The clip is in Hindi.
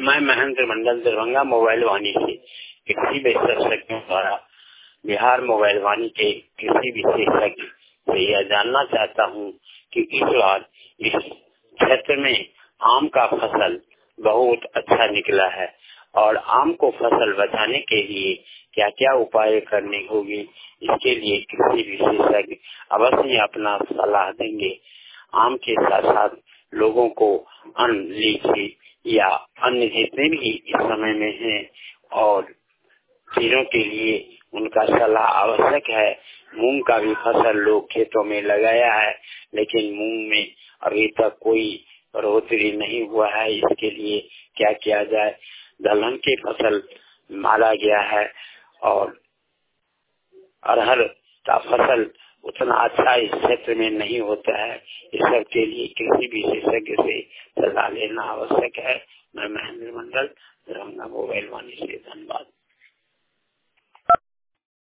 मैं महेंद्र मंडल दरभंगा मोबाइल वाणी से कृषि विशेषज्ञों द्वारा बिहार मोबाइल वाणी के कृषि विशेषज्ञ से यह जानना चाहता हूँ कि इस बार इस क्षेत्र में आम का फसल बहुत अच्छा निकला है और आम को फसल बचाने के लिए क्या क्या उपाय करने होंगे। इसके लिए कृषि विशेषज्ञ अवश्य अपना सलाह देंगे। आम के साथ साथ लोगों को अन्न, लीची या अन्य जितने भी इस समय में हैं और चीजों के लिए उनका सलाह आवश्यक है। मूंग का भी फसल लोग खेतों में लगाया है, लेकिन मूंग में अभी तक कोई बढ़ोतरी नहीं हुआ है। इसके लिए क्या किया जाए। दलहन की फसल मारा गया है और अरहर का फसल उतना अच्छा इस क्षेत्र में नहीं होता है। इस सब के लिए कृषि विशेषज्ञ से सलाह लेना आवश्यक है। मैं महेंद्र मंडल दरभंगा